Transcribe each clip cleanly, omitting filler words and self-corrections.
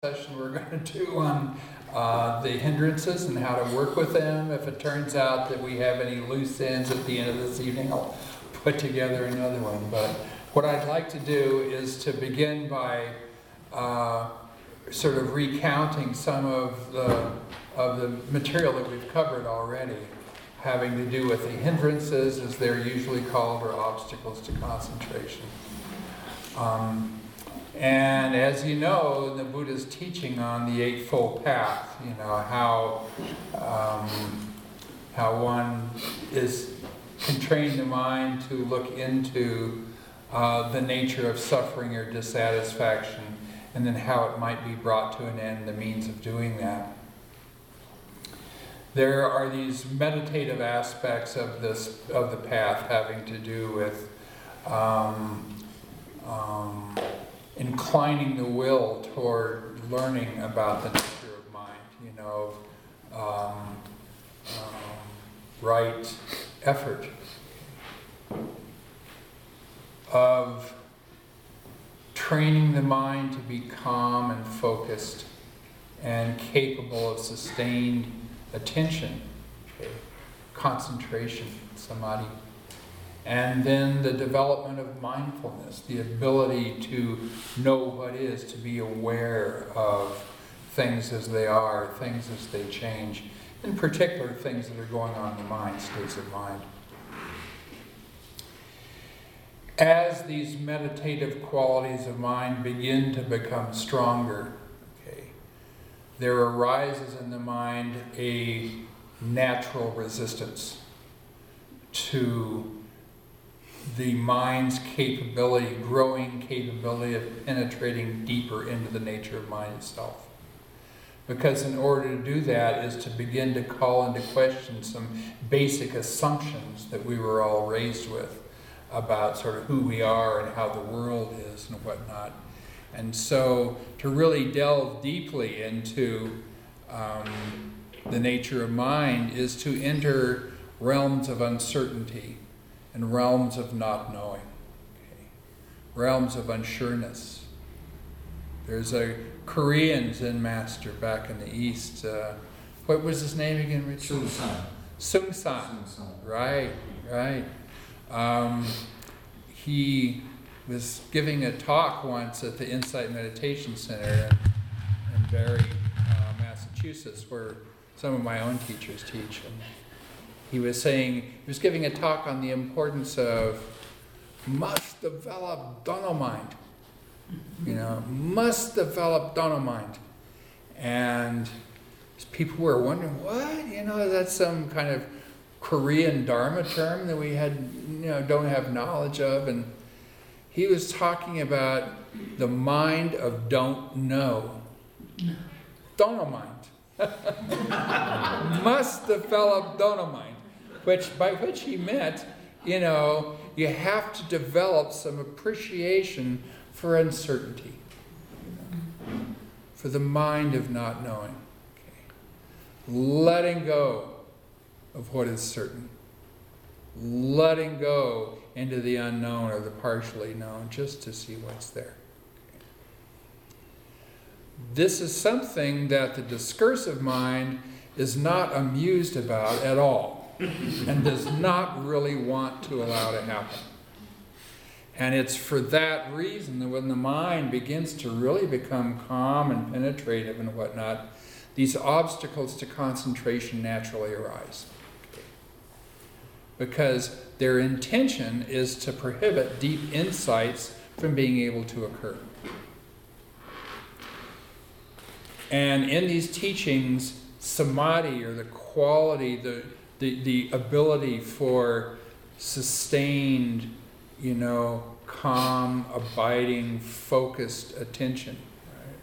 Session we're going to do on the hindrances and how to work with them. If it turns out that we have any loose ends at the end of this evening, I'll put together another one. But what I'd like to do is to begin by sort of recounting some of the material that we've covered already, having to do with the hindrances, as they're usually called, or obstacles to concentration. And as you know, the Buddha's teaching on the Eightfold Path, you know, how one can train the mind to look into the nature of suffering or dissatisfaction, and then how it might be brought to an end, the means of doing that. There are these meditative aspects of the path having to do with inclining the will toward learning about the nature of mind, you know, right effort, of training the mind to be calm and focused and capable of sustained attention, concentration, samadhi. And then the development of mindfulness, the ability to know what is, to be aware of things as they are, things as they change, in particular things that are going on in the mind, states of mind. As these meditative qualities of mind begin to become stronger, there arises in the mind a natural resistance to the mind's capability, growing capability of penetrating deeper into the nature of mind itself. Because in order to do that is to begin to call into question some basic assumptions that we were all raised with about sort of who we are and how the world is and whatnot. And so to really delve deeply into the nature of mind is to enter realms of uncertainty and realms of not knowing, realms of unsureness. There's a Korean Zen master back in the East. What was his name again, Richard? Seung Sahn. Right. He was giving a talk once at the Insight Meditation Center in Barre, Massachusetts, where some of my own teachers teach. And he was giving a talk on the importance of must develop Dharma mind. You know, must develop Dharma mind. And people were wondering, what? You know, that's some kind of Korean Dharma term that we don't have knowledge of. And he was talking about the mind of don't know. Dharma mind. Must develop Dharma mind. By which he meant, you know, you have to develop some appreciation for uncertainty, for the mind of not knowing. Letting go of what is certain. Letting go into the unknown or the partially known just to see what's there. This is something that the discursive mind is not amused about at all and does not really want to allow to happen. And it's for that reason that when the mind begins to really become calm and penetrative and whatnot, these obstacles to concentration naturally arise. Because their intention is to prohibit deep insights from being able to occur. And in these teachings, samadhi, or the quality, the ability for sustained, you know, calm, abiding, focused attention. Right?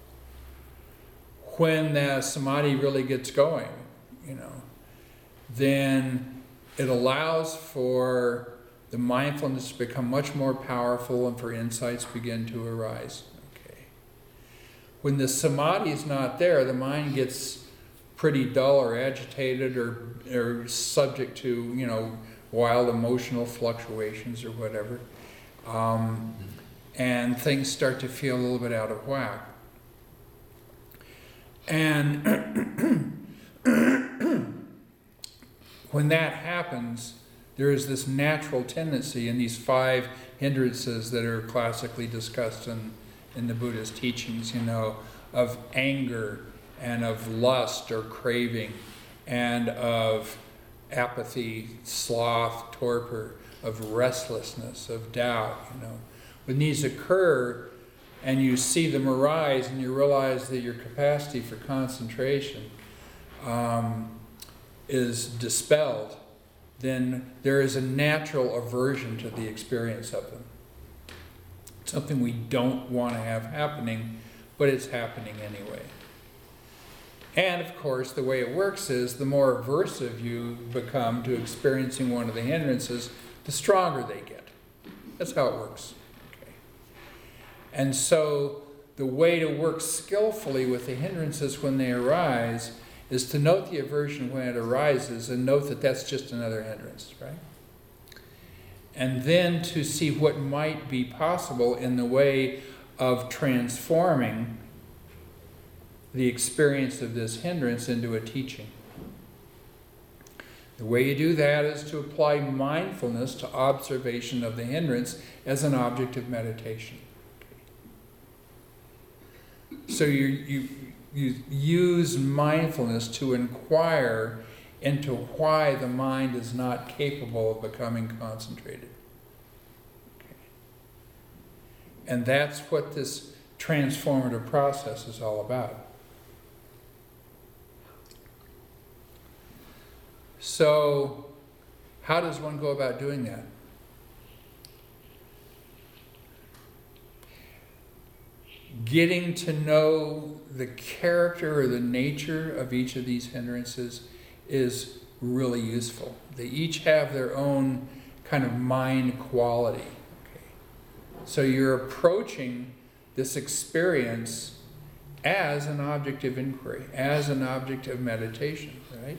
When the samadhi really gets going, you know, then it allows for the mindfulness to become much more powerful and for insights begin to arise. When the samadhi is not there, the mind gets pretty dull or agitated or subject to, you know, wild emotional fluctuations or whatever. And things start to feel a little bit out of whack. And when that happens, there is this natural tendency in these 5 hindrances that are classically discussed in the Buddhist teachings, of anger and of lust or craving and of apathy, sloth, torpor, of restlessness, of doubt, When these occur and you see them arise and you realize that your capacity for concentration is dispelled, then there is a natural aversion to the experience of them. Something we don't want to have happening, but it's happening anyway. And of course, the way it works is the more aversive you become to experiencing one of the hindrances, the stronger they get. That's how it works. Okay. And so the way to work skillfully with the hindrances when they arise is to note the aversion when it arises and note that that's just another hindrance, right? And then to see what might be possible in the way of transforming the experience of this hindrance into a teaching. The way you do that is to apply mindfulness to observation of the hindrance as an object of meditation. So you use mindfulness to inquire into why the mind is not capable of becoming concentrated. Okay. And that's what this transformative process is all about. So, how does one go about doing that? Getting to know the character or the nature of each of these hindrances is really useful. They each have their own kind of mind quality. Okay. So you're approaching this experience as an object of inquiry, as an object of meditation, right?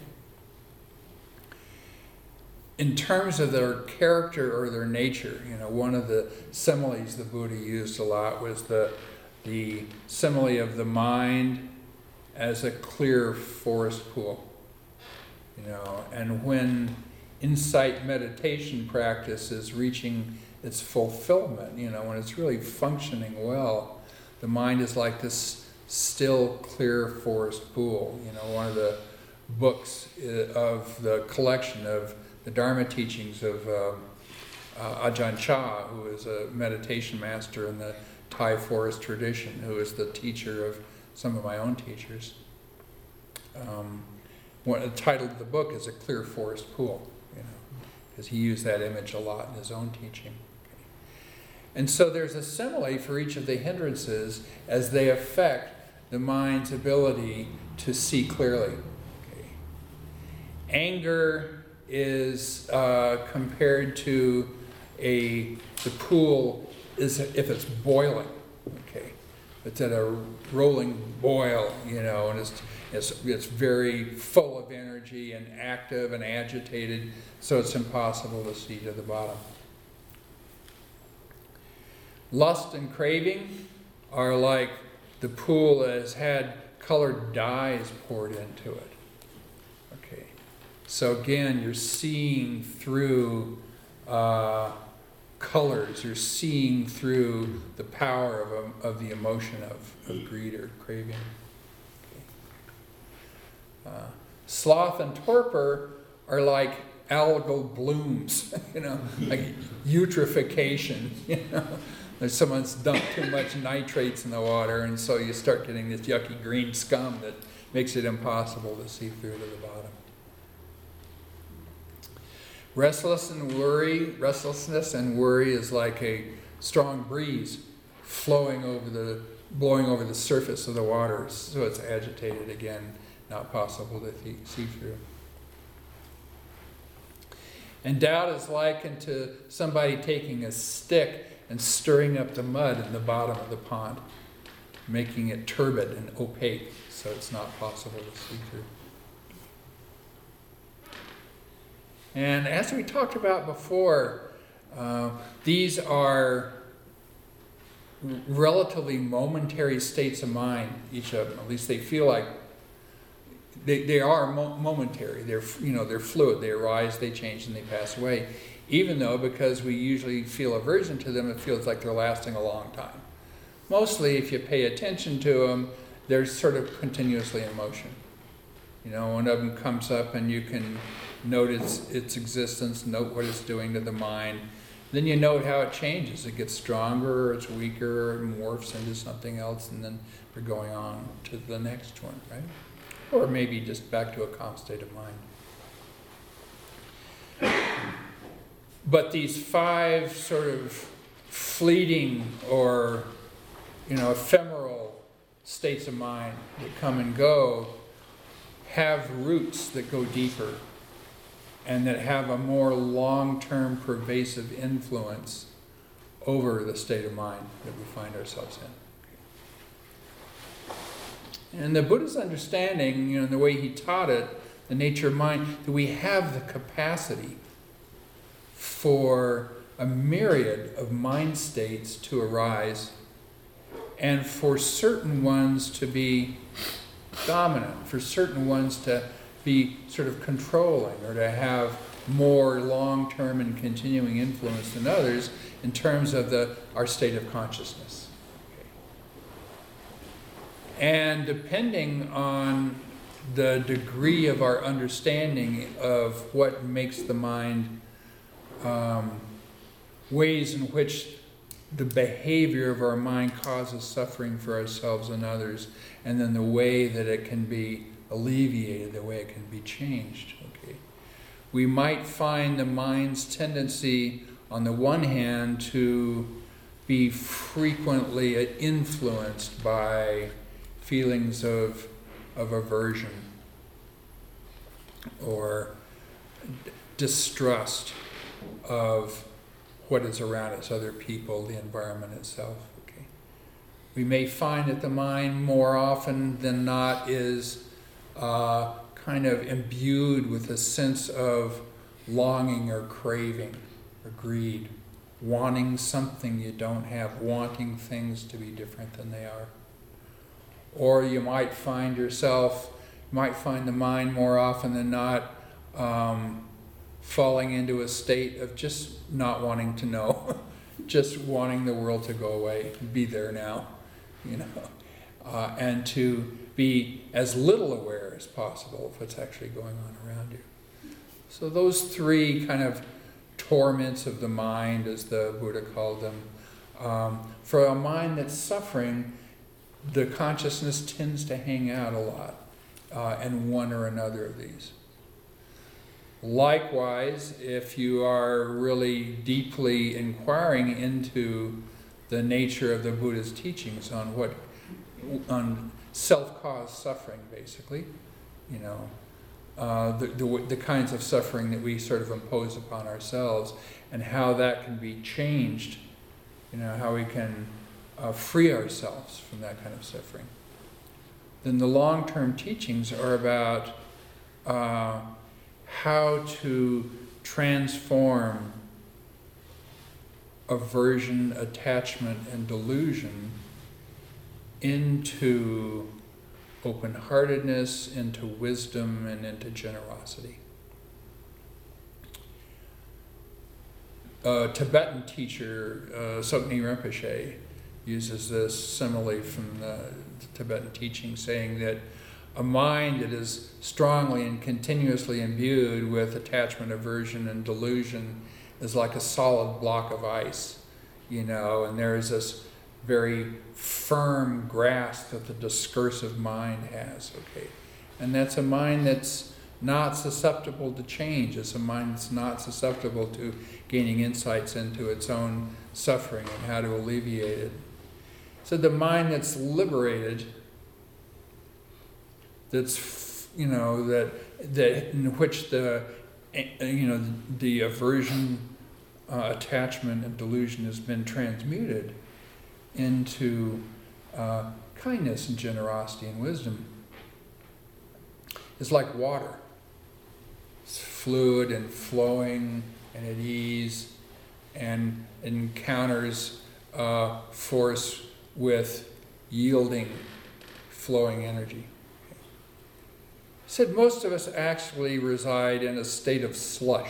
In terms of their character or their nature, one of the similes the Buddha used a lot was the simile of the mind as a clear forest pool. And when insight meditation practice is reaching its fulfillment, when it's really functioning well, the mind is like this still, clear forest pool. One of the books of the collection of the Dharma teachings of Ajahn Chah, who is a meditation master in the Thai forest tradition, who is the teacher of some of my own teachers. The title of the book is A Clear Forest Pool, because he used that image a lot in his own teaching. Okay. And so there's a simile for each of the hindrances as they affect the mind's ability to see clearly. Okay. Anger is compared to the pool is if it's boiling. Okay, it's at a rolling boil, and it's very full of energy and active and agitated, so it's impossible to see to the bottom. Lust and craving are like the pool that has had colored dyes poured into it. Okay, so again, you're seeing through colors, you're seeing through the power of the emotion of greed or craving. Okay. Sloth and torpor are like algal blooms, like eutrophication, Someone's dumped too much nitrates in the water, and so you start getting this yucky green scum that makes it impossible to see through to the bottom. Restlessness and worry is like a strong breeze blowing over the surface of the water, so it's agitated again, not possible to see through. And doubt is likened to somebody taking a stick and stirring up the mud in the bottom of the pond, making it turbid and opaque, so it's not possible to see through. And as we talked about before, these are relatively momentary states of mind, each of them. At least they feel like they are momentary. They're fluid. They arise, they change, and they pass away. Even though, because we usually feel aversion to them, it feels like they're lasting a long time. Mostly, if you pay attention to them, they're sort of continuously in motion. One of them comes up and you can note its existence, note what it's doing to the mind. Then you note how it changes. It gets stronger, or it's weaker, or it morphs into something else, and then we're going on to the next one, right? Or maybe just back to a calm state of mind. But these 5 sort of fleeting or, ephemeral states of mind that come and go have roots that go deeper and that have a more long-term pervasive influence over the state of mind that we find ourselves in. And the Buddha's understanding, the way he taught it, the nature of mind, that we have the capacity for a myriad of mind states to arise, and for certain ones to be dominant, for certain ones to be sort of controlling, or to have more long-term and continuing influence than others in terms of our state of consciousness. Okay. And depending on the degree of our understanding of what makes the mind, ways in which the behavior of our mind causes suffering for ourselves and others, and then the way that it can be alleviated, the way it can be changed. Okay, we might find the mind's tendency, on the one hand, to be frequently influenced by feelings of aversion or distrust of what is around us, other people, the environment itself. Okay, we may find that the mind more often than not is kind of imbued with a sense of longing or craving or greed, wanting something you don't have, wanting things to be different than they are. Or you might find the mind more often than not falling into a state of just not wanting to know, just wanting the world to go away, be there now, and to be as little aware as possible of what's actually going on around you. So those 3 kind of torments of the mind, as the Buddha called them, for a mind that's suffering, the consciousness tends to hang out a lot in one or another of these. Likewise, if you are really deeply inquiring into the nature of the Buddha's teachings on self-caused suffering, basically, the kinds of suffering that we sort of impose upon ourselves, and how that can be changed, how we can free ourselves from that kind of suffering. Then the long-term teachings are about how to transform aversion, attachment, and delusion into open-heartedness, into wisdom, and into generosity. A Tibetan teacher, Tsoknyi Rinpoche, uses this simile from the Tibetan teaching, saying that a mind that is strongly and continuously imbued with attachment, aversion, and delusion is like a solid block of ice, and there is this very firm grasp that the discursive mind has, okay? And that's a mind that's not susceptible to change. It's a mind that's not susceptible to gaining insights into its own suffering and how to alleviate it. So the mind that's liberated, that's, that in which the aversion, attachment, and delusion has been transmuted into kindness and generosity and wisdom, is like water. It's fluid and flowing and at ease, and encounters force with yielding, flowing energy. He said most of us actually reside in a state of slush.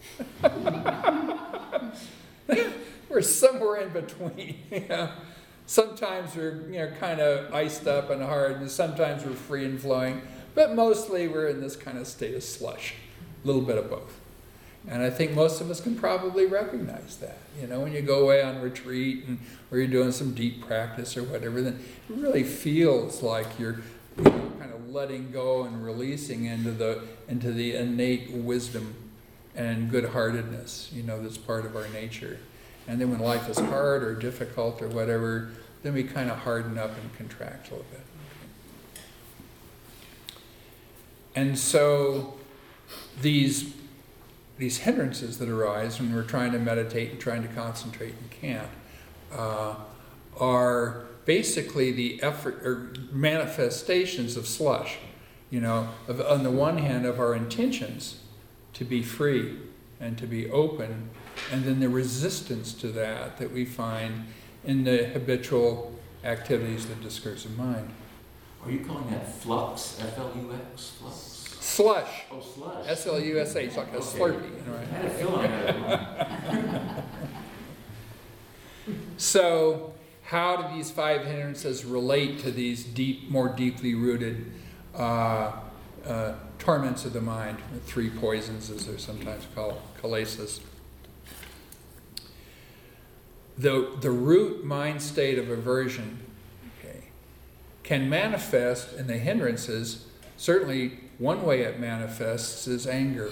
We're somewhere in between. Sometimes we're kind of iced up and hard, and sometimes we're free and flowing, but mostly we're in this kind of state of slush, a little bit of both. And I think most of us can probably recognize that. When you go away on retreat and or you're doing some deep practice or whatever, then it really feels like you're kind of letting go and releasing into the innate wisdom and good-heartedness, that's part of our nature. And then when life is hard or difficult or whatever, then we kind of harden up and contract a little bit. And so these hindrances that arise when we're trying to meditate and trying to concentrate and can't are basically the effort or manifestations of slush. On the one hand, of our intentions to be free and to be open, and then the resistance to that we find in the habitual activities of the discursive mind. Are you calling that flux? F-L-U-X? Flux? Slush. Oh, slush. S-L-U-S-H, like a Slurpee. I had a feeling that. So, how do these 5 hindrances relate to these more deeply rooted torments of the mind? 3 poisons, as they're sometimes called, kilesas. The root mind state of aversion can manifest in the hindrances. Certainly, one way it manifests is anger.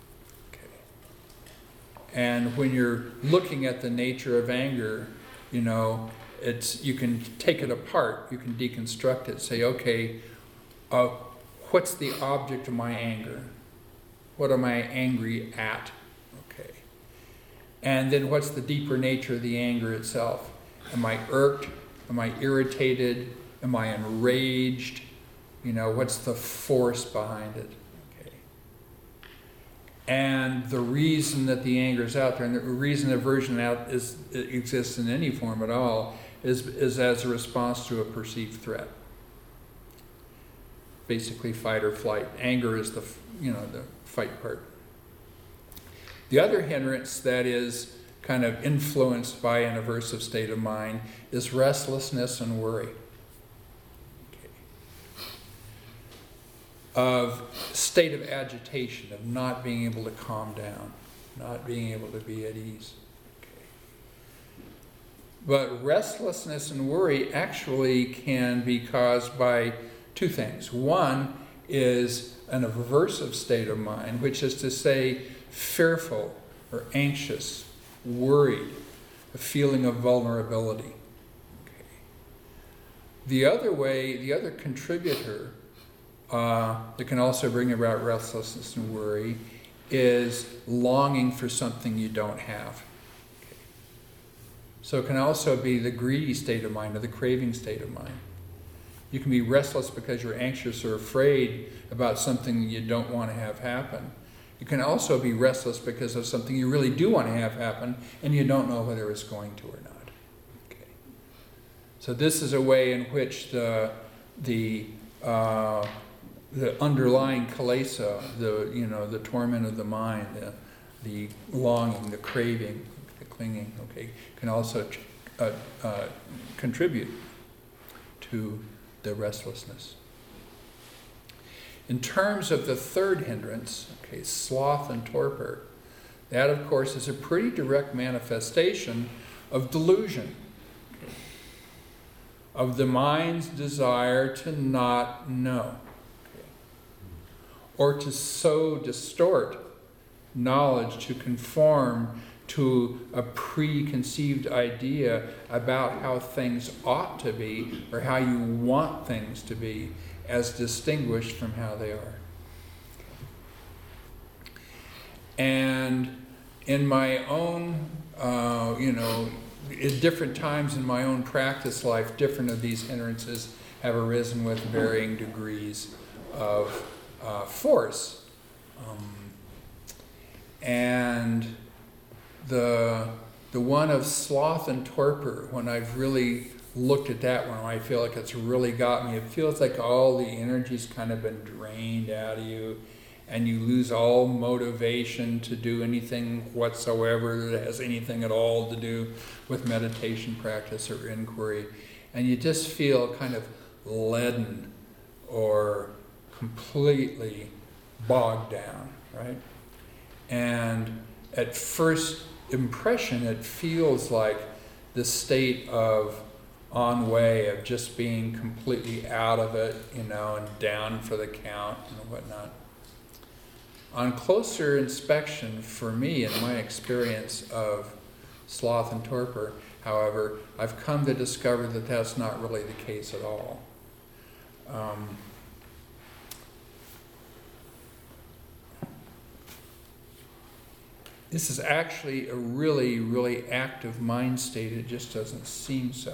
And when you're looking at the nature of anger, you can take it apart, you can deconstruct it, say, okay, what's the object of my anger? What am I angry at? Okay. And then what's the deeper nature of the anger itself? Am I irked? Am I irritated? Am I enraged? What's the force behind it? Okay. And the reason that the anger is out there, and the reason aversion exists in any form at all, is as a response to a perceived threat. Basically, fight or flight. Anger is the fight part. The other hindrance that is kind of influenced by an aversive state of mind is restlessness and worry. Of state of agitation, of not being able to calm down, not being able to be at ease. But restlessness and worry actually can be caused by 2 things. One is an aversive state of mind, which is to say fearful or anxious, worried, a feeling of vulnerability. The other contributor that can also bring about restlessness and worry is longing for something you don't have. So it can also be the greedy state of mind or the craving state of mind. You can be restless because you're anxious or afraid about something you don't want to have happen. You can also be restless because of something you really do want to have happen and you don't know whether it's going to or not. Okay. So this is a way in which the underlying kilesa, the torment of the mind, the longing, the craving, the clinging, can also contribute to the restlessness. In terms of the third hindrance, sloth and torpor, that of course is a pretty direct manifestation of delusion, of the mind's desire to not know, or to so distort knowledge to conform to a preconceived idea about how things ought to be or how you want things to be as distinguished from how they are. And in my own, at different times in my own practice life, different of these hindrances have arisen with varying degrees of force. And The one of sloth and torpor, when I've really looked at that one, I feel like it's really got me. It feels like all the energy's kind of been drained out of you, and you lose all motivation to do anything whatsoever that has anything at all to do with meditation practice or inquiry. And you just feel kind of leaden or completely bogged down, right? And at first impression, it feels like the state of ennui, of just being completely out of it, and down for the count and whatnot. On closer inspection, for me, in my experience of sloth and torpor, however, I've come to discover that that's not really the case at all. This is actually a really, really active mind state. It just doesn't seem so.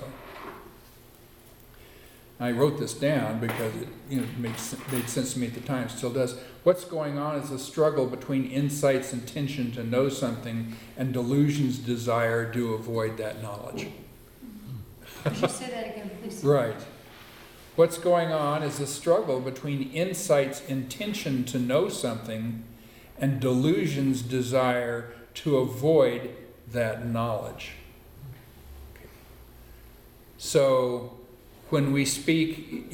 I wrote this down because it made sense to me at the time, still does. What's going on is a struggle between insight's intention to know something and delusion's desire to avoid that knowledge. Could you say that again, please? Right. What's going on is a struggle between insight's intention to know something and delusion's desire to avoid that knowledge. Okay. So when we speak,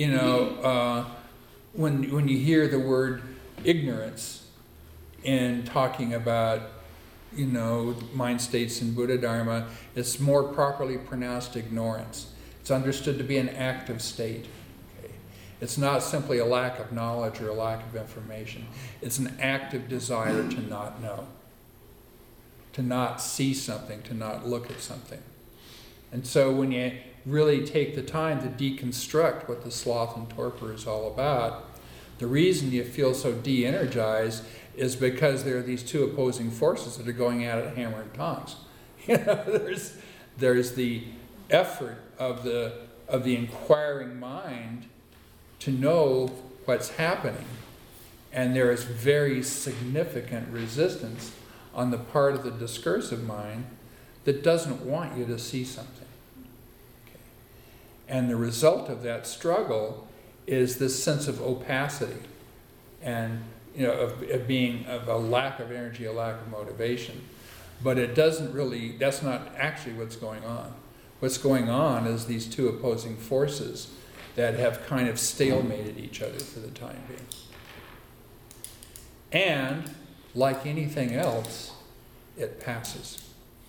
when you hear the word ignorance in talking about, mind states in Buddha Dharma, it's more properly pronounced ignorance. It's understood to be an active state. Okay. It's not simply a lack of knowledge or a lack of information. It's an active desire to not know, to not see something, to not look at something. And so when you really take the time to deconstruct what the sloth and torpor is all about, the reason you feel so de-energized is because there are these two opposing forces that are going at it hammer and tongs. There's the effort of the inquiring mind to know what's happening, and there is very significant resistance on the part of the discursive mind that doesn't want you to see something. Okay. And the result of that struggle is this sense of opacity and of a lack of energy, a lack of motivation. But it doesn't really, that's not actually what's going on. What's going on is these two opposing forces that have kind of stalemated each other for the time being. And like anything else, it passes.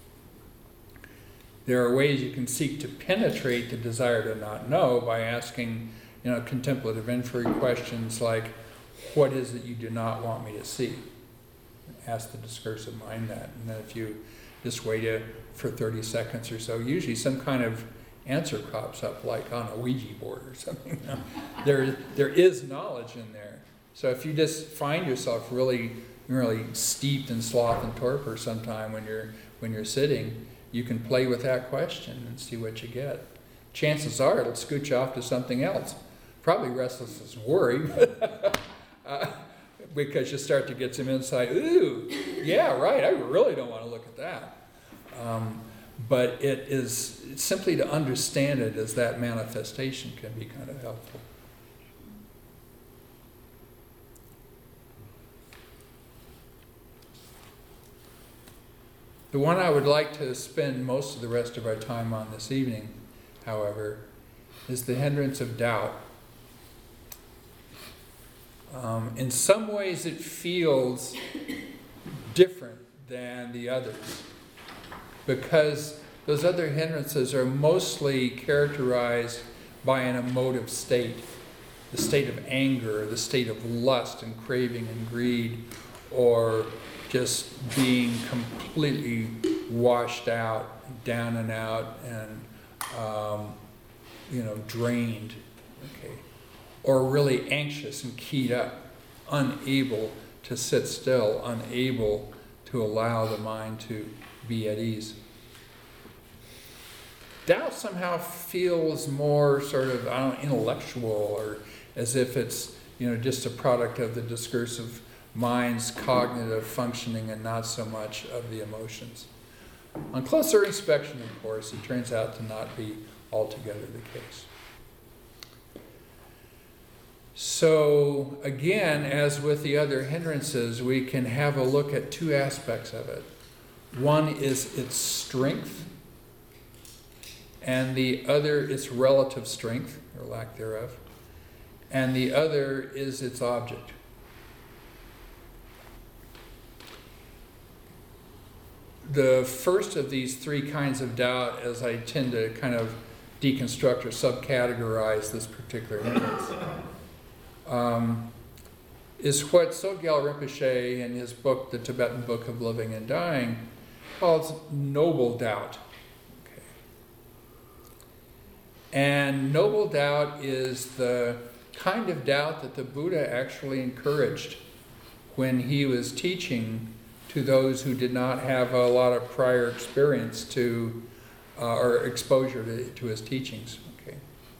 There are ways you can seek to penetrate the desire to not know by asking, contemplative inquiry questions like, what is it you do not want me to see? Ask the discursive mind that. And then if you just wait for 30 seconds or so, usually some kind of answer crops up, like on a Ouija board or something. There is knowledge in there. So if you just find yourself really steeped in sloth and torpor sometime when you're sitting, you can play with that question and see what you get. Chances are it'll scoot you off to something else. Probably restlessness and worry, but, because you start to get some insight. Ooh, yeah, right, I really don't want to look at that. But it's simply to understand it as that manifestation can be kind of helpful. The one I would like to spend most of the rest of our time on this evening, however, is the hindrance of doubt. In some ways it feels different than the others, because those other hindrances are mostly characterized by an emotive state, the state of anger, the state of lust and craving and greed, or just being completely washed out, down and out, and drained, okay, or really anxious and keyed up, unable to sit still, unable to allow the mind to be at ease. Doubt somehow feels more sort of, intellectual, or as if it's, just a product of the discursive mind's cognitive functioning and not so much of the emotions. On closer inspection, of course, it turns out to not be altogether the case. So again, as with the other hindrances, we can have a look at two aspects of it. One is its strength, and the other its relative strength, or lack thereof, and the other is its object. The first of these three kinds of doubt, as I tend to kind of deconstruct or subcategorize this particular hindrance, is what Sogyal Rinpoche in his book, The Tibetan Book of Living and Dying, calls noble doubt. Okay. And noble doubt is the kind of doubt that the Buddha actually encouraged when he was teaching to those who did not have a lot of prior experience to or exposure to his teachings. Okay.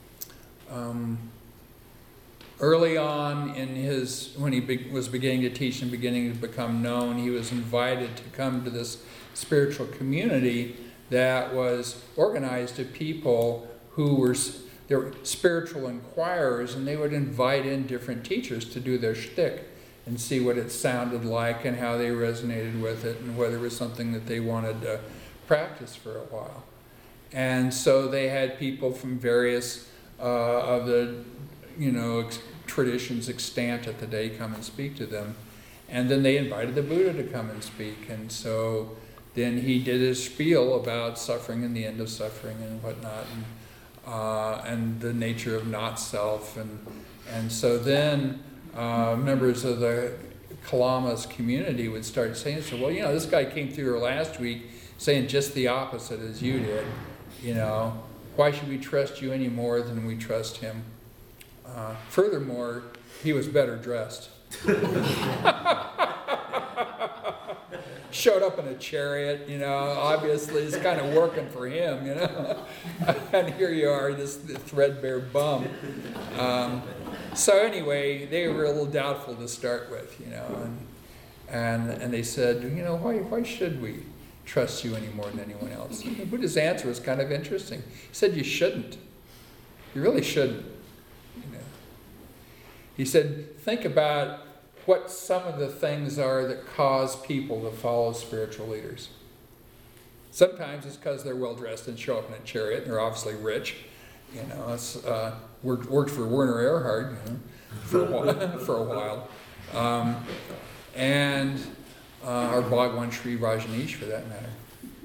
Early on in when he was beginning to teach and beginning to become known, he was invited to come to this spiritual community that was organized of people who were spiritual inquirers, and they would invite in different teachers to do their shtick and see what it sounded like and how they resonated with it and whether it was something that they wanted to practice for a while. And so they had people from various of the, traditions extant at the day come and speak to them. And then they invited the Buddha to come and speak. And so then he did his spiel about suffering and the end of suffering and whatnot, and the nature of not self. And so then members of the Kalamas community would start saying, so, well, this guy came through here last week saying just the opposite as you did. Why should we trust you any more than we trust him? Furthermore, he was better dressed. Showed up in a chariot, obviously it's kind of working for him, and here you are, this threadbare bum. So anyway, they were a little doubtful to start with, and they said, why should we trust you any more than anyone else? And the Buddha's answer was kind of interesting. He said, you shouldn't. You really shouldn't. He said, think about what some of the things are that cause people to follow spiritual leaders. Sometimes it's because they're well-dressed and show up in a chariot, and they're obviously rich. It's worked for Werner Erhard for a while. Or Bhagwan Sri Rajneesh, for that matter.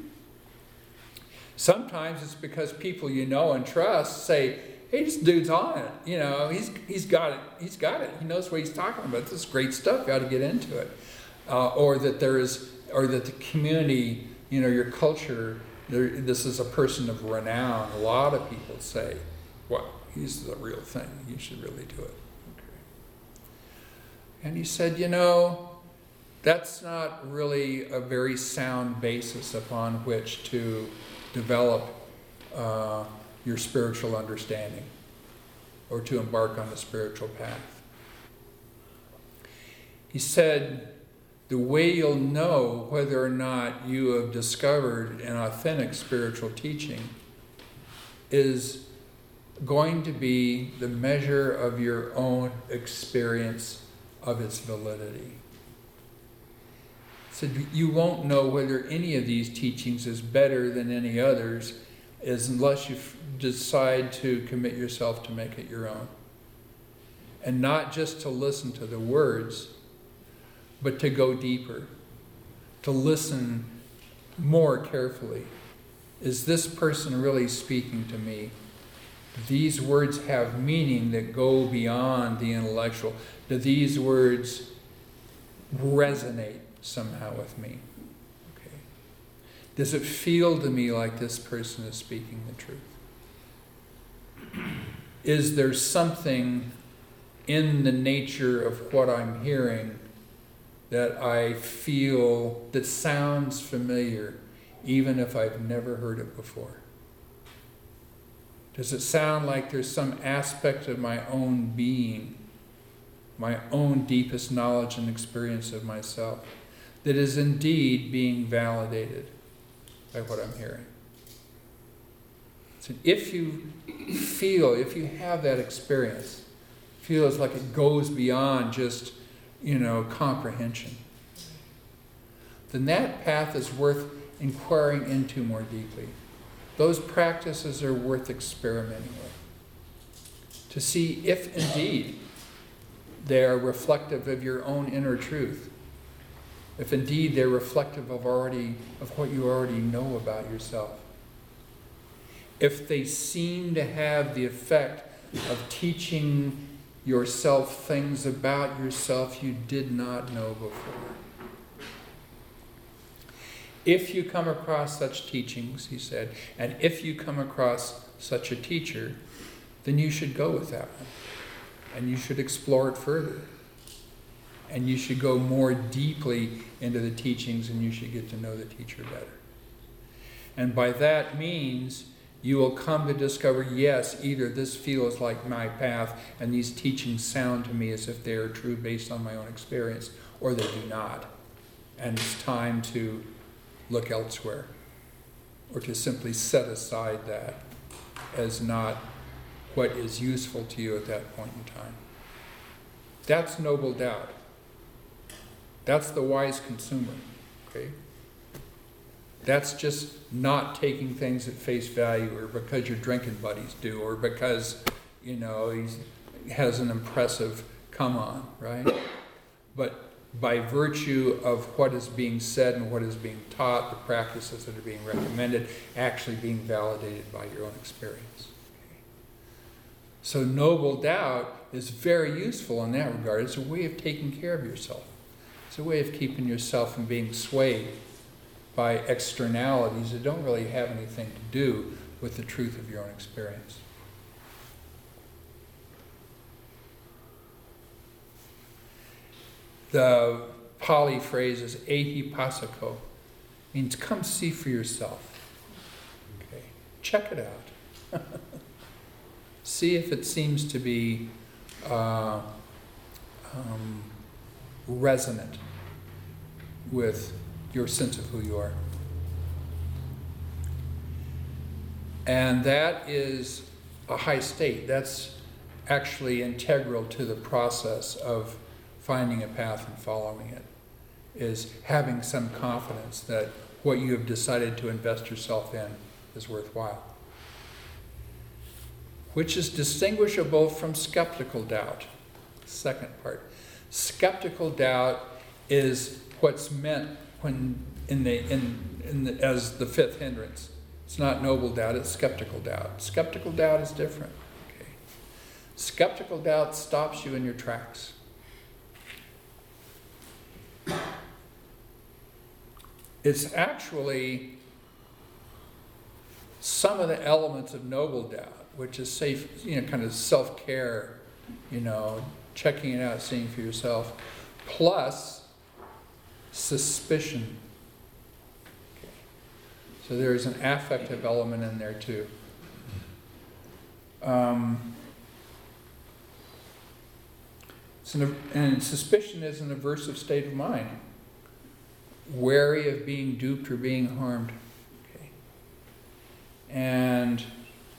Sometimes it's because people you know and trust say, hey, this dude's on it. He's got it. He knows what he's talking about. This is great stuff. You ought to get into it. Or that the community, your culture, this is a person of renown. A lot of people say, well, he's the real thing. You should really do it. Okay. And he said, that's not really a very sound basis upon which to develop your spiritual understanding or to embark on a spiritual path. He said, the way you'll know whether or not you have discovered an authentic spiritual teaching is going to be the measure of your own experience of its validity. He said, you won't know whether any of these teachings is better than any others unless you decide to commit yourself to make it your own. And not just to listen to the words, but to go deeper, to listen more carefully. Is this person really speaking to me? Do these words have meaning that go beyond the intellectual? Do these words resonate somehow with me? Okay. Does it feel to me like this person is speaking the truth? Is there something in the nature of what I'm hearing that I feel that sounds familiar, even if I've never heard it before? Does it sound like there's some aspect of my own being, my own deepest knowledge and experience of myself, that is indeed being validated by what I'm hearing. So if you feel, if you have that experience, feels like it goes beyond just, comprehension, then that path is worth inquiring into more deeply. Those practices are worth experimenting with, to see if indeed they are reflective of your own inner truth, if indeed they're reflective of what you already know about yourself, if they seem to have the effect of teaching yourself things about yourself you did not know before. If you come across such teachings, he said, and if you come across such a teacher, then you should go with that one. And you should explore it further. And you should go more deeply into the teachings, and you should get to know the teacher better. And by that means, you will come to discover, yes, either this feels like my path, and these teachings sound to me as if they are true based on my own experience, or they do not. And it's time to look elsewhere, or to simply set aside that as not what is useful to you at that point in time. That's noble doubt. That's the wise consumer, okay? That's just not taking things at face value, or because your drinking buddies do, or because, he has an impressive come on, right? But by virtue of what is being said and what is being taught, the practices that are being recommended, actually being validated by your own experience. Okay. So noble doubt is very useful in that regard. It's a way of taking care of yourself. It's a way of keeping yourself from being swayed by externalities that don't really have anything to do with the truth of your own experience. The Pali phrase is ehipassiko, means come see for yourself. Okay. Check it out. See if it seems to be resonant with your sense of who you are. And that is a high state. That's actually integral to the process of finding a path and following it, is having some confidence that what you have decided to invest yourself in is worthwhile. Which is distinguishable from skeptical doubt. Second part. Skeptical doubt is what's meant when as the fifth hindrance. It's not noble doubt, it's skeptical doubt. Skeptical doubt is different. Okay. Skeptical doubt stops you in your tracks. It's actually some of the elements of noble doubt, which is safe, kind of self-care, checking it out, seeing for yourself, plus suspicion. Okay. So there is an affective element in there too. And suspicion is an aversive state of mind, wary of being duped or being harmed. Okay. And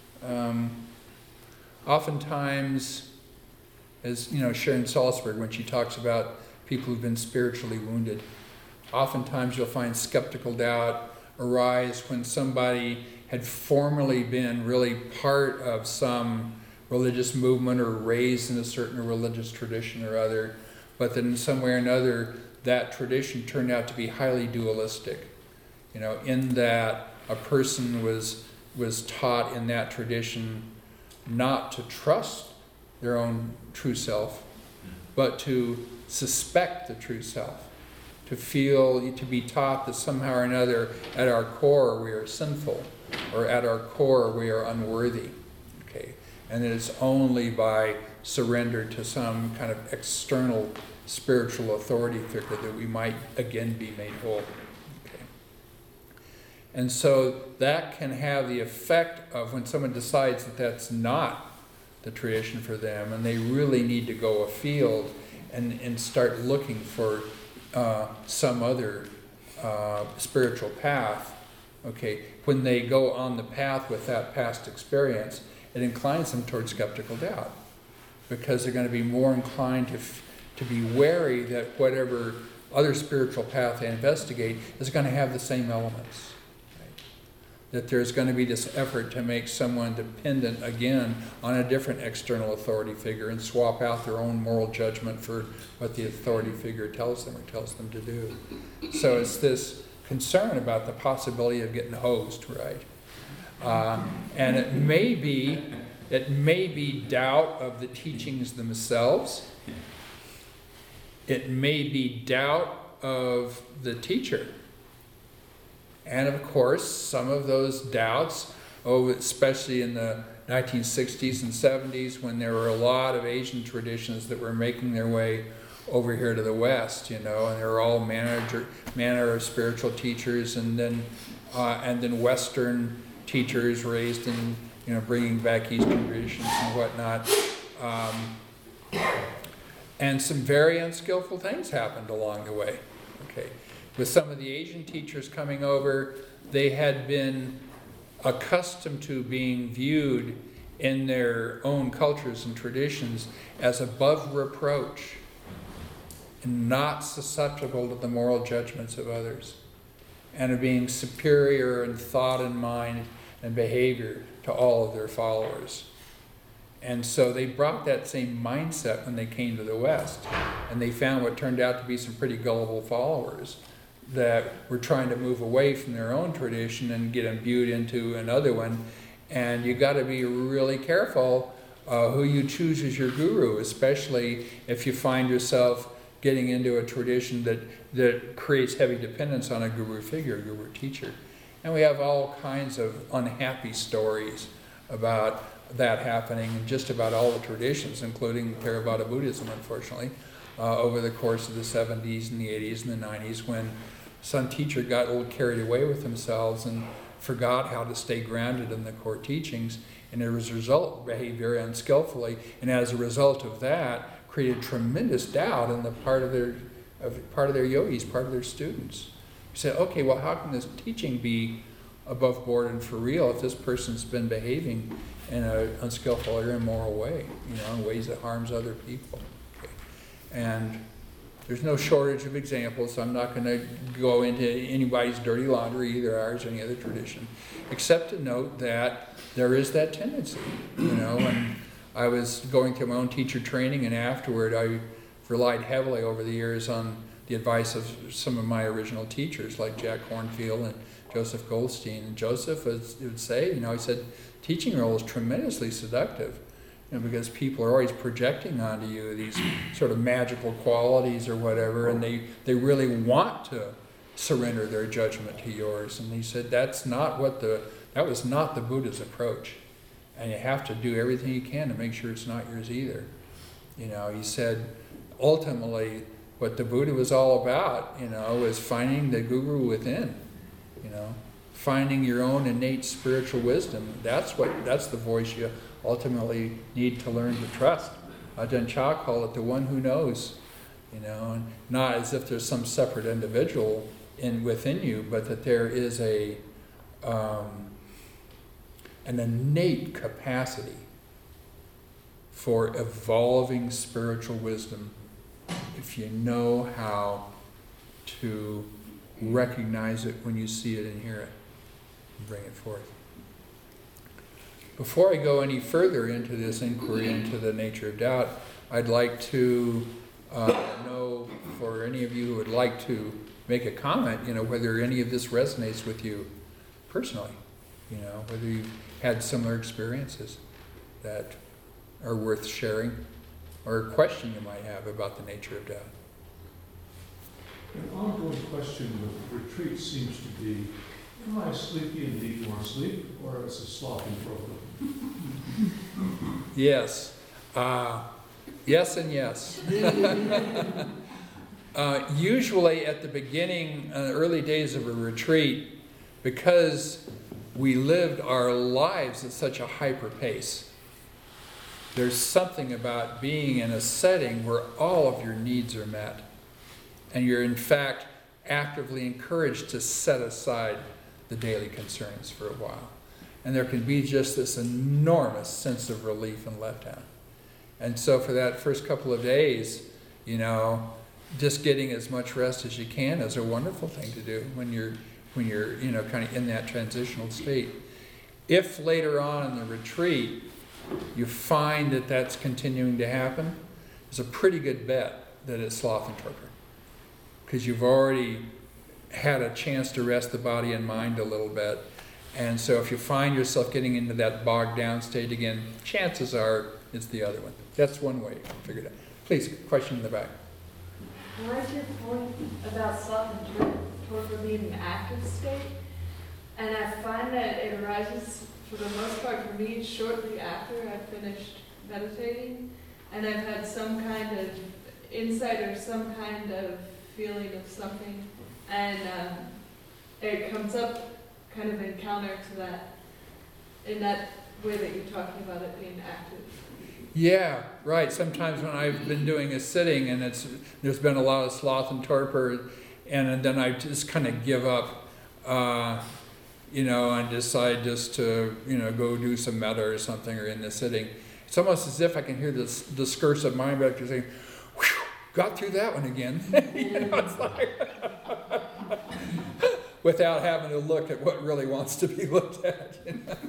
oftentimes, as Sharon Salzberg, when she talks about people who've been spiritually wounded, oftentimes you'll find skeptical doubt arise when somebody had formerly been really part of some religious movement or raised in a certain religious tradition or other, but then in some way or another that tradition turned out to be highly dualistic, in that a person was taught in that tradition not to trust their own true self, but to suspect the true self, to be taught that somehow or another at our core we are sinful, or at our core we are unworthy. Okay. And that it's only by surrender to some kind of external spiritual authority figure that we might again be made whole. Okay. And so that can have the effect of when someone decides that that's not the tradition for them, and they really need to go afield and start looking for some other spiritual path, okay, when they go on the path with that past experience, it inclines them towards skeptical doubt, because they're going to be more inclined to be wary that whatever other spiritual path they investigate is going to have the same elements. Right? That there's going to be this effort to make someone dependent again on a different external authority figure and swap out their own moral judgment for what the authority figure tells them or tells them to do. So it's this concern about the possibility of getting hosed, right? And it may be doubt of the teachings themselves. It may be doubt of the teacher. And of course, some of those doubts, especially in the 1960s and 70s, when there were a lot of Asian traditions that were making their way over here to the West, and they were all manner of spiritual teachers, and then Western teachers raised in, bringing back Eastern traditions and whatnot. And some very unskillful things happened along the way. Okay, with some of the Asian teachers coming over, they had been accustomed to being viewed in their own cultures and traditions as above reproach and not susceptible to the moral judgments of others, and of being superior in thought and mind and behavior to all of their followers. And so they brought that same mindset when they came to the West, and they found what turned out to be some pretty gullible followers that were trying to move away from their own tradition and get imbued into another one. And you got to be really careful who you choose as your guru, especially if you find yourself getting into a tradition that creates heavy dependence on a guru figure, a guru teacher. And we have all kinds of unhappy stories about that happening in just about all the traditions, including Theravada Buddhism, unfortunately, over the course of the 70s and the 80s and the 90s, when some teacher got a little carried away with themselves and forgot how to stay grounded in the core teachings, and as a result behaved very unskillfully, and as a result of that created tremendous doubt on the part of their yogis, part of their students. You say, okay, well, how can this teaching be above board and for real if this person's been behaving in an unskillful or immoral way, in ways that harms other people? Okay. And there's no shortage of examples, so I'm not going to go into anybody's dirty laundry, either ours or any other tradition, except to note that there is that tendency, and I was going through my own teacher training, and afterward I relied heavily over the years on the advice of some of my original teachers, like Jack Hornfield and Joseph Goldstein. And Joseph would say, he said, teaching role is tremendously seductive, because people are always projecting onto you these sort of magical qualities or whatever, and they really want to surrender their judgment to yours. And he said that was not the Buddha's approach, and you have to do everything you can to make sure it's not yours either. He said ultimately what the Buddha was all about, was finding the guru within, finding your own innate spiritual wisdom. That's the voice you ultimately need to learn to trust. Ajahn Chah called it the one who knows, and not as if there's some separate individual within you, but that there is an innate capacity for evolving spiritual wisdom if you know how to recognize it when you see it and hear it and bring it forth. Before I go any further into this inquiry into the nature of doubt, I'd like to know, for any of you who would like to make a comment, whether any of this resonates with you personally, whether you've had similar experiences that are worth sharing, or a question you might have about the nature of doubt. An ongoing question with retreat seems to be, am I sleepy and need more sleep, or is it a sloppy program? Yes. Yes and yes. Usually at the beginning, early days of a retreat, because we lived our lives at such a hyper pace, there's something about being in a setting where all of your needs are met. And you're in fact actively encouraged to set aside the daily concerns for a while. And there can be just this enormous sense of relief and letdown. And so for that first couple of days, just getting as much rest as you can is a wonderful thing to do when you're kind of in that transitional state. If later on in the retreat you find that that's continuing to happen, it's a pretty good bet that it's sloth and torpor, because you've already had a chance to rest the body and mind a little bit. And so if you find yourself getting into that bogged down state again, chances are it's the other one. That's one way you can figure it out. Please, question in the back. I like your point about sloth and torpor being an active state, and I find that it arises, for the most part for me, shortly after I've finished meditating, and I've had some kind of insight or some kind of feeling of something, and it comes up kind of in counter to that, in that way that you're talking about it being active. Yeah, right. Sometimes when I've been doing a sitting and there's been a lot of sloth and torpor, and then I just kind of give up, and decide just to, go do some metta or something or in the sitting. It's almost as if I can hear this discursive mind back there saying, "Whew, got through that one again." It's like without having to look at what really wants to be looked at.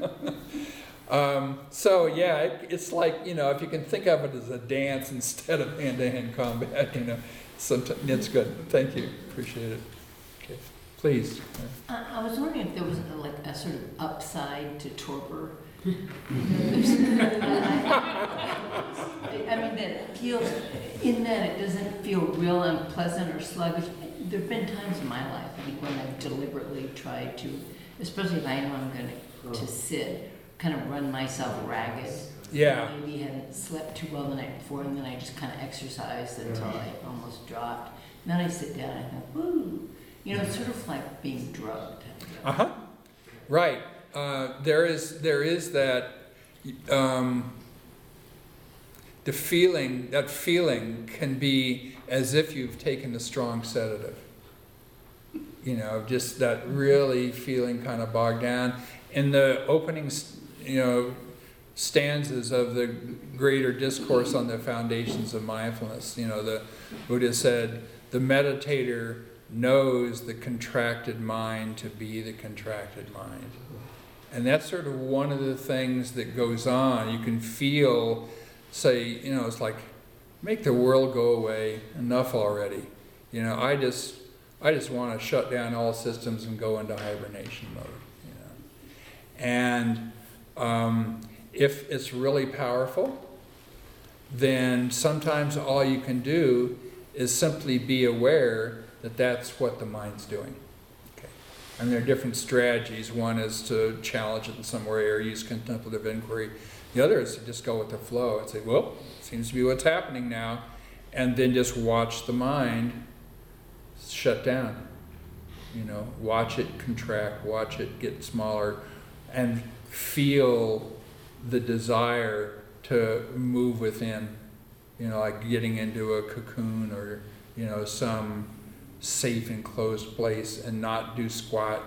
So yeah, it's like, if you can think of it as a dance instead of hand-to-hand combat, sometimes it's good. Thank you, appreciate it. Okay, please. I was wondering if there was a sort of upside to torpor. I mean, that feels, in that it doesn't feel real unpleasant or sluggish. There have been times in my life, I think, when I've deliberately tried to, especially if I know I'm going to sit, kind of run myself ragged. Yeah. Maybe hadn't slept too well the night before, and then I just kind of exercised until I almost dropped. And then I sit down and I think, woo. It's sort of like being drugged. Uh-huh. Right. There is that the feeling, that feeling can be as if you've taken a strong sedative. Just that really feeling kind of bogged down. In the opening, stanzas of the greater discourse on the foundations of mindfulness, the Buddha said, the meditator knows the contracted mind to be the contracted mind. And that's sort of one of the things that goes on. You can feel, say, it's like, make the world go away, enough already. I just want to shut down all systems and go into hibernation mode. And if it's really powerful, then sometimes all you can do is simply be aware that that's what the mind's doing. Okay. And there are different strategies. One is to challenge it in some way or use contemplative inquiry. The other is to just go with the flow and say, well, seems to be what's happening now, and then just watch the mind shut down. Watch it contract, watch it get smaller, and feel the desire to move within, like getting into a cocoon or, some safe enclosed place and not do squat.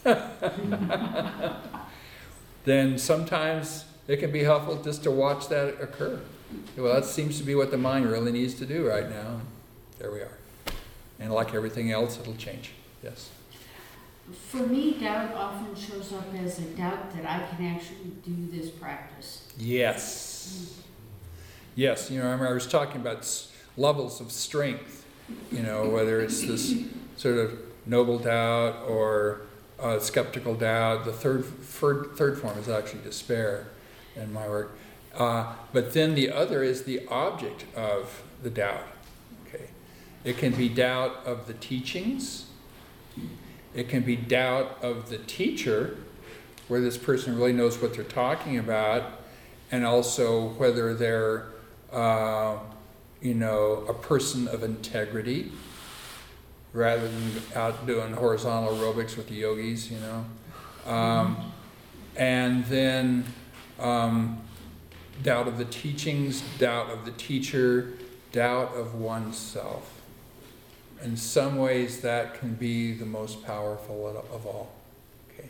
Then sometimes it can be helpful just to watch that occur. Well, that seems to be what the mind really needs to do right now. There we are. And like everything else, it'll change. Yes. For me, doubt often shows up as a doubt that I can actually do this practice. Yes. Yes, I remember I was talking about levels of strength, whether it's this sort of noble doubt or skeptical doubt. The third form is actually despair in my work. But then the other is the object of the doubt. Okay, it can be doubt of the teachings. It can be doubt of the teacher, where this person really knows what they're talking about, and also whether they're, a person of integrity, rather than out doing horizontal aerobics with the yogis, And then doubt of the teachings, doubt of the teacher, doubt of oneself. In some ways, that can be the most powerful of all. Okay.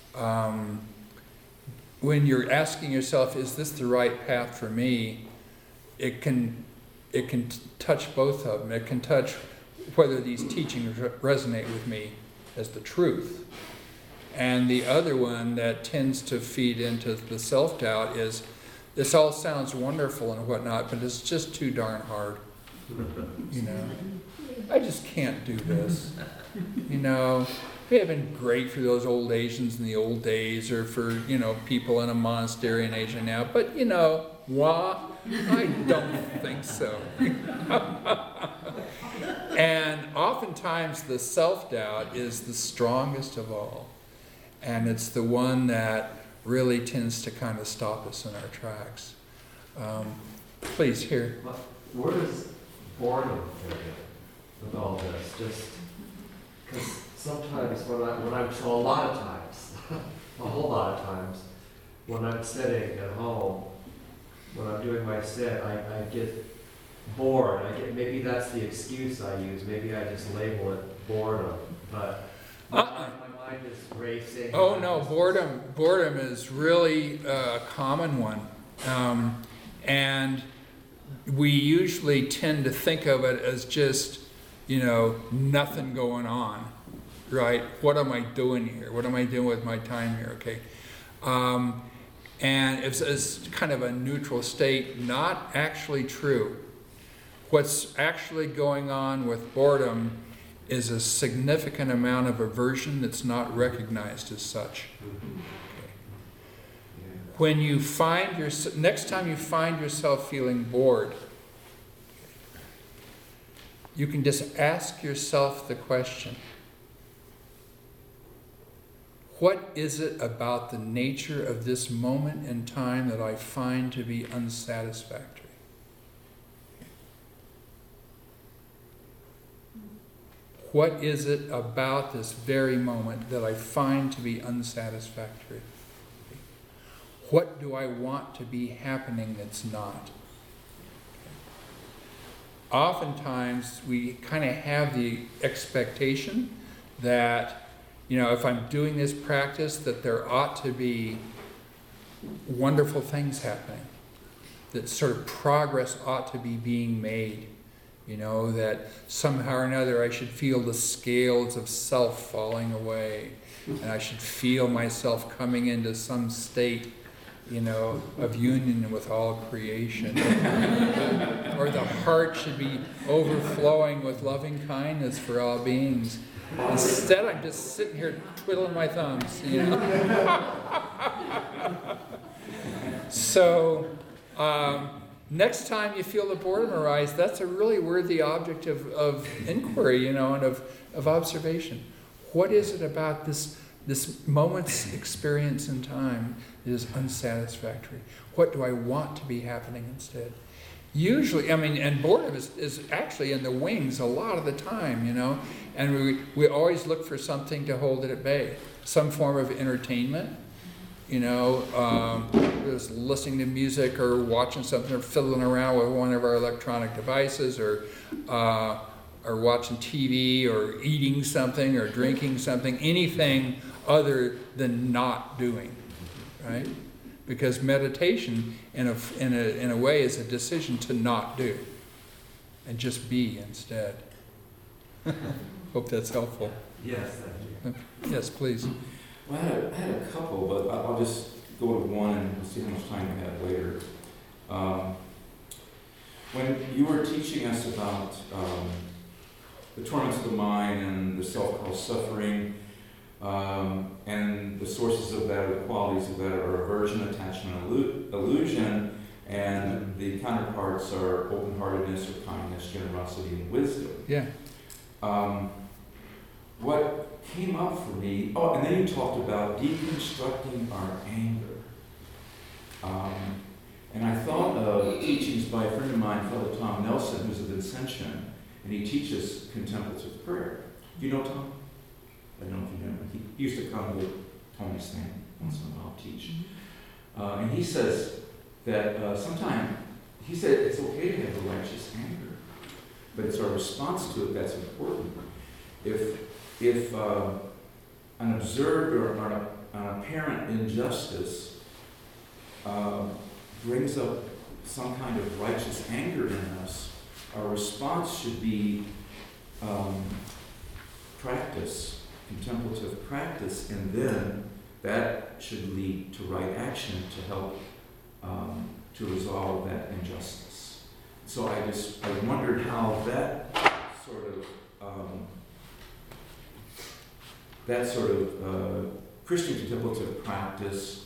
when you're asking yourself, is this the right path for me? It can touch both of them. It can touch whether these teachings resonate with me as the truth. And the other one that tends to feed into the self-doubt is, this all sounds wonderful and whatnot, but it's just too darn hard. You know, I just can't do this. You know, it may have been great for those old Asians in the old days, or for, you know, people in a monastery in Asia now, but you know, I don't think so. And oftentimes the self-doubt is the strongest of all. And it's the one that really tends to kind of stop us in our tracks. Please, here. Where does boredom fit in with all this? Just because sometimes a lot of times, a whole lot of times, when I'm sitting at home, when I'm doing my sit, I get bored. Maybe that's the excuse I use. Maybe I just label it boredom, but my mind is racing. Oh no, boredom is really a common one. And we usually tend to think of it as just, you know, nothing going on, right? What am I doing here? What am I doing with my time here? Okay. And it's kind of a neutral state, not actually true. What's actually going on with boredom is a significant amount of aversion that's not recognized as such. Okay. When you find next time you find yourself feeling bored, you can just ask yourself the question, what is it about the nature of this moment in time that I find to be unsatisfactory? What is it about this very moment that I find to be unsatisfactory? What do I want to be happening that's not? Oftentimes we kind of have the expectation that, you know, if I'm doing this practice, that there ought to be wonderful things happening, that sort of progress ought to be being made. You know, that somehow or another I should feel the scales of self falling away, and I should feel myself coming into some state, you know, of union with all creation. Or the heart should be overflowing with loving kindness for all beings. Instead, I'm just sitting here twiddling my thumbs, you know. So, next time you feel the boredom arise, that's a really worthy object of inquiry, you know, and of observation. What is it about this moment's experience in time that is unsatisfactory? What do I want to be happening instead? Usually, I mean, and boredom is actually in the wings a lot of the time, you know, and we always look for something to hold it at bay, some form of entertainment. You know, just listening to music or watching something or fiddling around with one of our electronic devices, or watching TV, or eating something, or drinking something, anything other than not doing, right? Because meditation, in a way, is a decision to not do and just be instead. Hope that's helpful. Yes, thank you. Yes, please. Well, I had a couple, but I'll just go to one and we'll see how much time we have later. When you were teaching us about the torments of the mind and the self-caused suffering, and the sources of that, or the qualities of that, are aversion, attachment, illusion, and the counterparts are open-heartedness or kindness, generosity, and wisdom. Yeah. What came up for me, and then you talked about deconstructing our anger. And I thought of teachings by a friend of mine, Father Tom Nelson, who's a Vincentian, and he teaches contemplative prayer. Do you know Tom? I don't know if you know him. He used to come with Tony Stan once in a while teach. And he says that he said it's okay to have a righteous anger, but it's our response to it that's important. If an observed or an apparent injustice brings up some kind of righteous anger in us, our response should be practice, contemplative practice, and then that should lead to right action to help to resolve that injustice. So I wondered how that sort of Christian contemplative practice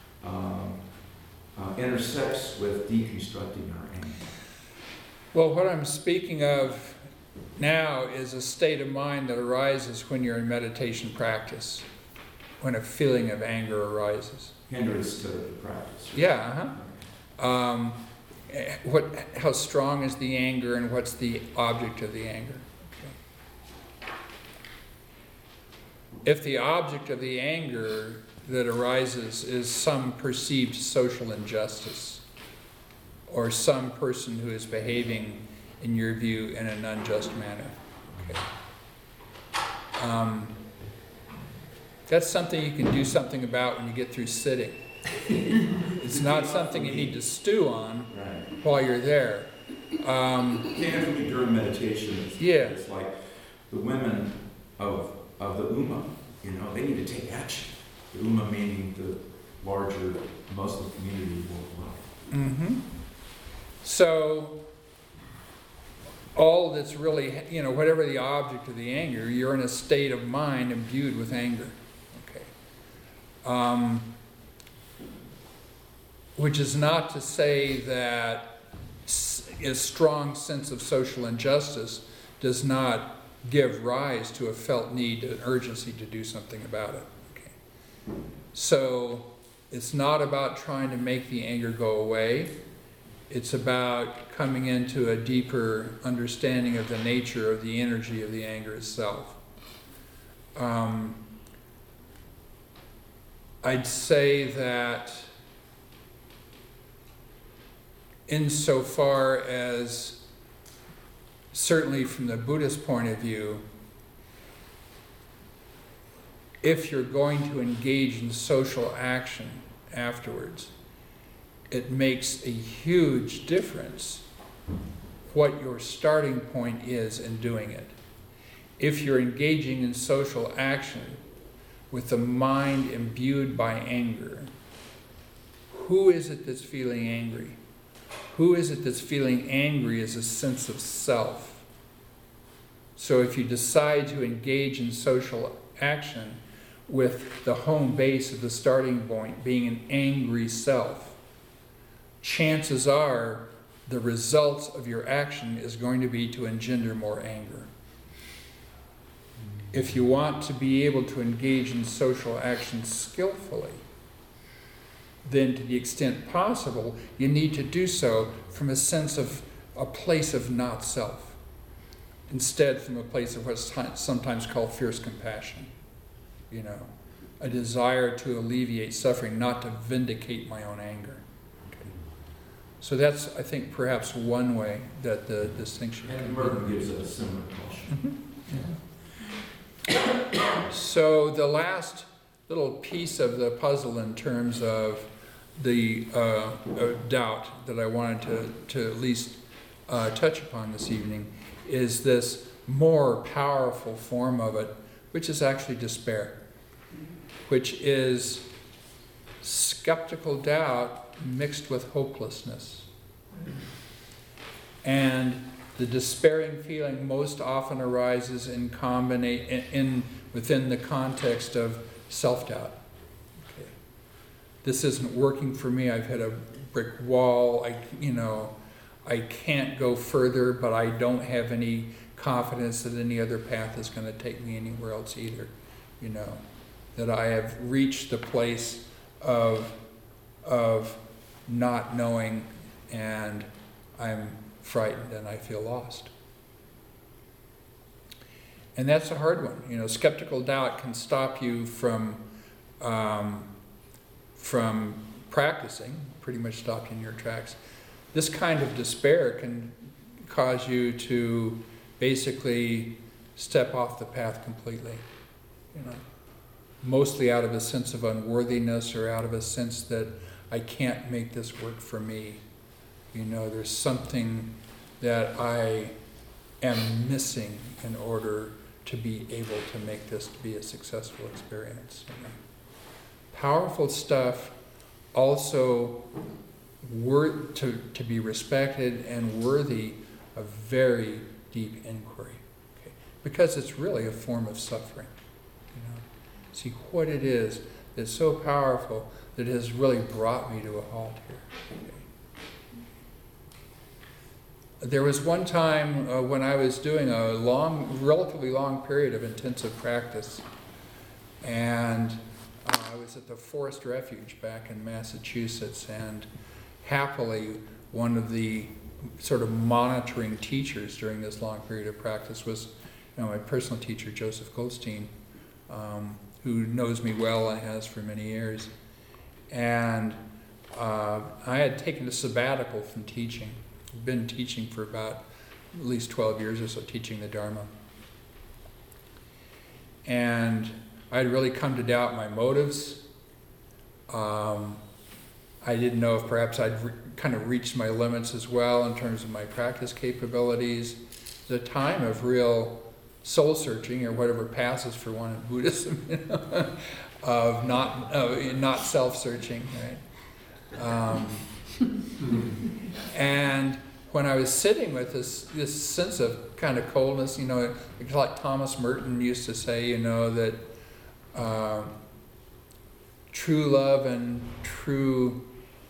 intersects with deconstructing our anger. Well, what I'm speaking of now is a state of mind that arises when you're in meditation practice, when a feeling of anger arises. Hindrance to the practice. Yeah, how strong is the anger, and what's the object of the anger? Okay. If the object of the anger that arises is some perceived social injustice, or some person who is behaving, in your view, in an unjust manner, okay. That's something you can do something about when you get through sitting. It's not something you need to stew on while you're there. It came for me during meditation. It's like the women of the Ummah, they need to take action. The Ummah meaning the larger Muslim community worldwide. Mm-hmm. So, all that's really, whatever the object of the anger, you're in a state of mind imbued with anger. Okay. Which is not to say that a strong sense of social injustice does not give rise to a felt need, an urgency to do something about it. Okay. So, it's not about trying to make the anger go away. It's about coming into a deeper understanding of the nature of the energy of the anger itself. I'd say that insofar as, certainly from the Buddhist point of view, if you're going to engage in social action afterwards, it makes a huge difference what your starting point is in doing it. If you're engaging in social action with the mind imbued by anger, who is it that's feeling angry? Who is it that's feeling angry as a sense of self? So if you decide to engage in social action with the home base of the starting point being an angry self, chances are the results of your action is going to be to engender more anger. If you want to be able to engage in social action skillfully, then to the extent possible, you need to do so from a sense of a place of not self, instead from a place of what's sometimes called fierce compassion. A desire to alleviate suffering, not to vindicate my own anger. So that's, I think, perhaps one way that the distinction. And Merton gives a similar caution. Mm-hmm. Yeah. So the last little piece of the puzzle in terms of the doubt that I wanted to at least touch upon this evening is this more powerful form of it, which is actually despair, which is skeptical doubt mixed with hopelessness. And the despairing feeling most often arises within the context of self-doubt. Okay. This isn't working for me. I've hit a brick wall. I can't go further, but I don't have any confidence that any other path is going to take me anywhere else either. That I have reached the place of not knowing, and I'm frightened and I feel lost. And that's a hard one. Skeptical doubt can stop you from practicing, pretty much stop you in your tracks. This kind of despair can cause you to basically step off the path completely. mostly out of a sense of unworthiness or out of a sense that I can't make this work for me. You know, there's something that I am missing in order to be able to make this to be a successful experience. You know. Powerful stuff, also to be respected and worthy of very deep inquiry, okay? Because it's really a form of suffering. You know? See what it is that's so powerful that has really brought me to a halt here. Okay? There was one time when I was doing a relatively long period of intensive practice, and I was at the Forest Refuge back in Massachusetts, and happily one of the sort of monitoring teachers during this long period of practice was my personal teacher, Joseph Goldstein, who knows me well and has for many years. And I had taken a sabbatical from teaching. I've been teaching for about at least 12 years or so, teaching the Dharma. And I had really come to doubt my motives. I didn't know if perhaps I'd kind of reached my limits as well in terms of my practice capabilities. The time of real soul searching, or whatever passes for one in Buddhism, you know, of not self-searching, right? And when I was sitting with this sense of kind of coldness, you know, it's like Thomas Merton used to say, you know, that true love and true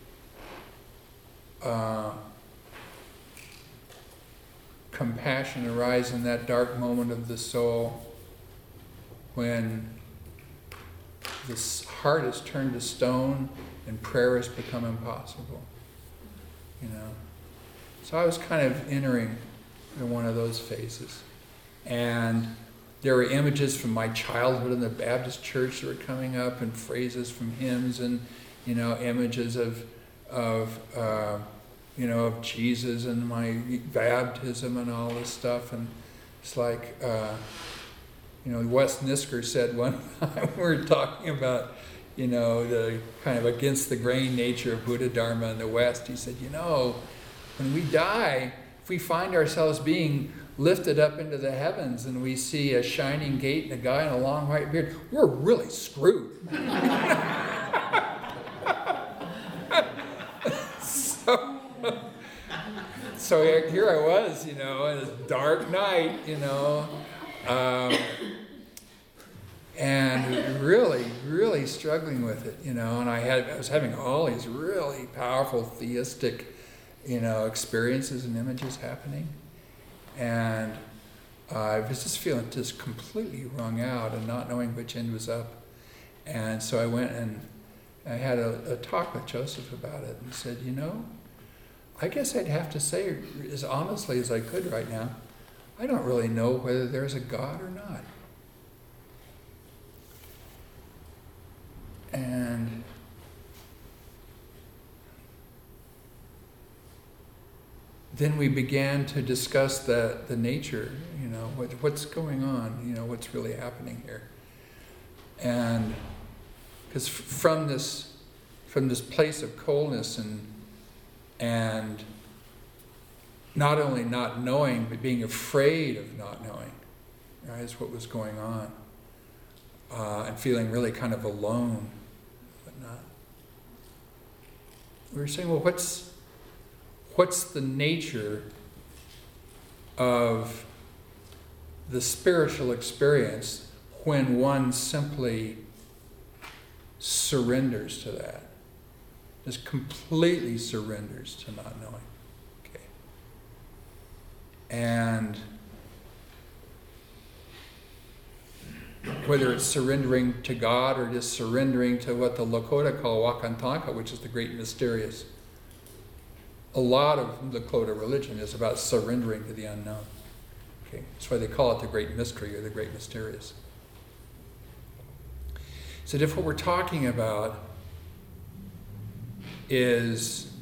compassion arise in that dark moment of the soul when the heart is turned to stone and prayer has become impossible. You know, so I was kind of entering in one of those phases, and there were images from my childhood in the Baptist church that were coming up, and phrases from hymns, and you know, images of Jesus and my baptism and all this stuff, and it's like Wes Nisker said one time we were talking about, you know, the kind of against the grain nature of Buddha Dharma in the West. He said, you know, when we die, if we find ourselves being lifted up into the heavens and we see a shining gate and a guy in a long white beard, we're really screwed. So here I was, you know, in a dark night, you know, and really, really struggling with it, you know, and I was having all these really powerful theistic, you know, experiences and images happening, and I was just feeling just completely wrung out and not knowing which end was up, and so I went and I had a talk with Joseph about it and said, you know, I guess I'd have to say as honestly as I could right now, I don't really know whether there's a God or not. And then we began to discuss the nature, you know, what's going on, you know, what's really happening here. And because from this place of coldness and not only not knowing, but being afraid of not knowing, right, is what was going on. And feeling really kind of alone, but not. We were saying, well, what's the nature of the spiritual experience when one simply surrenders to that? Just completely surrenders to not knowing. Okay. And whether it's surrendering to God or just surrendering to what the Lakota call Wakantanka, which is the great mysterious. A lot of Lakota religion is about surrendering to the unknown. Okay. That's why they call it the great mystery or the great mysterious. So if what we're talking about is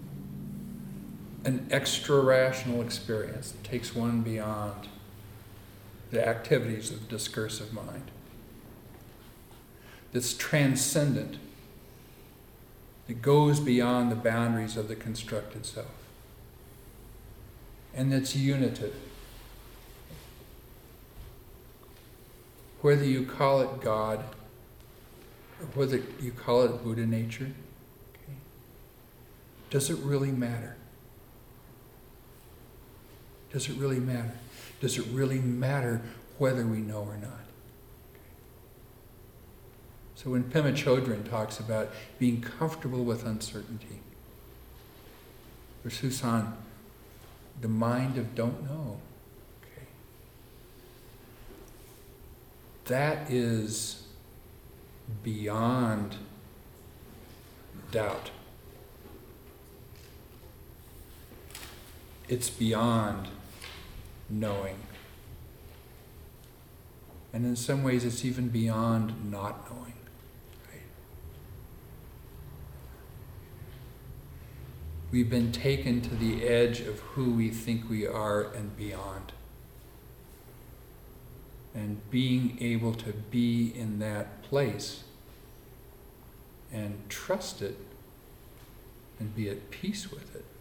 an extra-rational experience that takes one beyond the activities of discursive mind. that's transcendent, that goes beyond the boundaries of the constructed self, and that's unitive. Whether you call it God, or whether you call it Buddha nature, okay, does it really matter? Does it really matter? Does it really matter whether we know or not? So when Pema Chodron talks about being comfortable with uncertainty, for Susan, the mind of don't know, okay, that is beyond doubt. It's beyond knowing. And in some ways, it's even beyond not knowing. Right? We've been taken to the edge of who we think we are and beyond. And being able to be in that place and trust it and be at peace with it.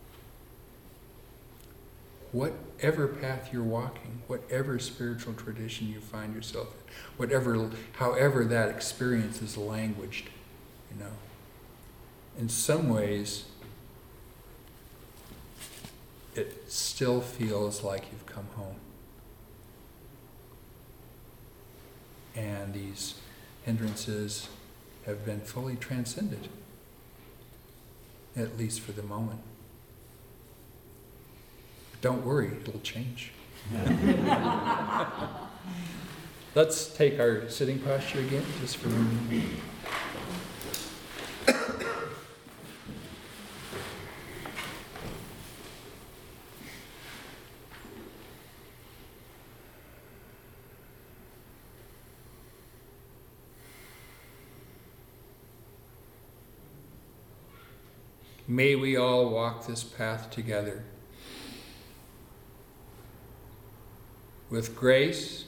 Whatever path you're walking, whatever spiritual tradition you find yourself in, however that experience is languaged, in some ways, it still feels like you've come home. And these hindrances have been fully transcended, at least for the moment. Don't worry, it'll change. Let's take our sitting posture again, just for a moment. May we all walk this path together with grace,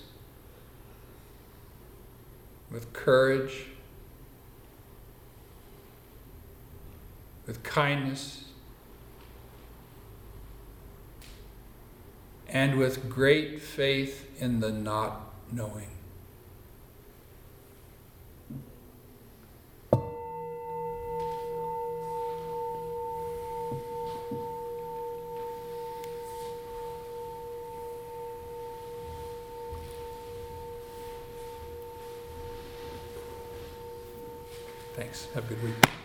with courage, with kindness, and with great faith in the not knowing. Thanks. Have a good week.